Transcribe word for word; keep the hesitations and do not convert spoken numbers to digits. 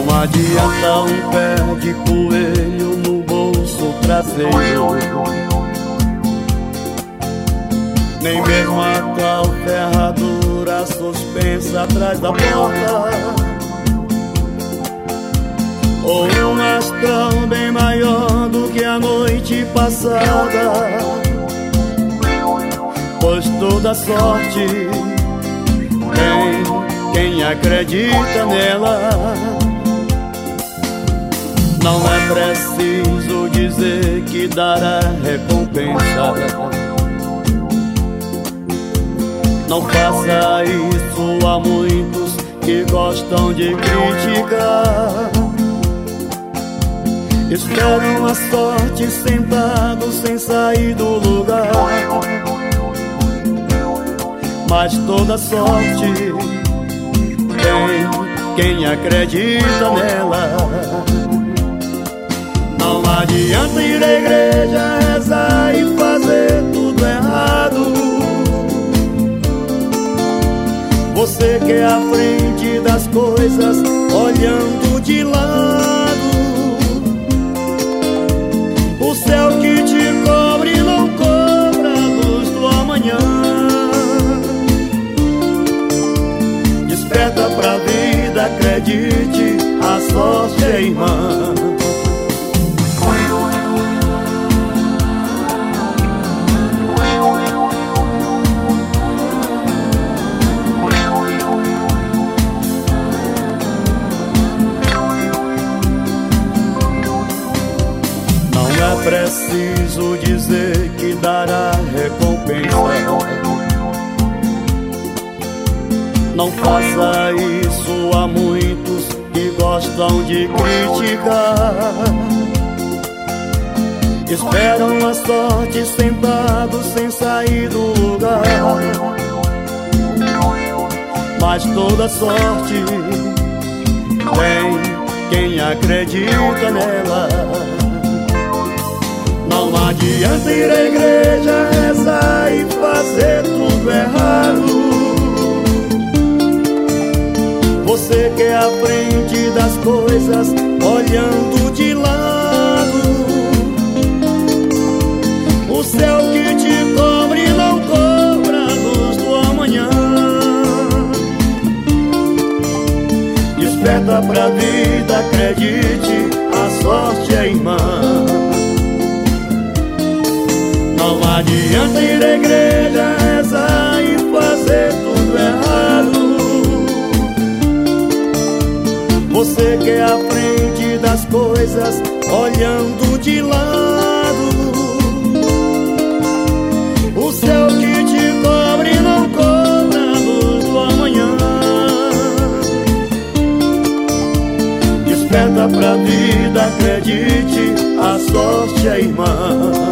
Não adianta um pé de coelho no bolso traseiro, nem mesmo a tal ferradura suspensa atrás da porta, ou um astral bem maior do que a noite passada. Pois toda sorte tem quem acredita nela. Não é preciso dizer que dará recompensa. Não faça isso, há muitos que gostam de criticar. Esperam a sorte sentados sem sair do lugar. Mas toda sorte tem quem acredita nela. Não adianta ir à igreja, rezar e fazer tudo errado. Você que é à frente das coisas, olhando de lado. O céu que te cobre não cobra a luz do amanhã. Desperta pra vida, acredite, a sorte é irmã. Não é preciso dizer que dará recompensa. Não faça isso, há muitos que gostam de criticar. Esperam a sorte sentados sem sair do lugar. Mas toda sorte tem quem acredita nela. Não adianta ir à igreja, rezar e fazer tudo errado. Você que é à frente das coisas, olhando de lado. O céu que te cobre não cobra a luz do amanhã. Desperta pra vida, acredite, a sorte é irmã. Não adianta ir à igreja, rezar e fazer tudo errado. Você que é à frente das coisas, olhando de lado. O céu que te cobre não cobra a luz do amanhã. Desperta pra vida, acredite, a sorte é irmã.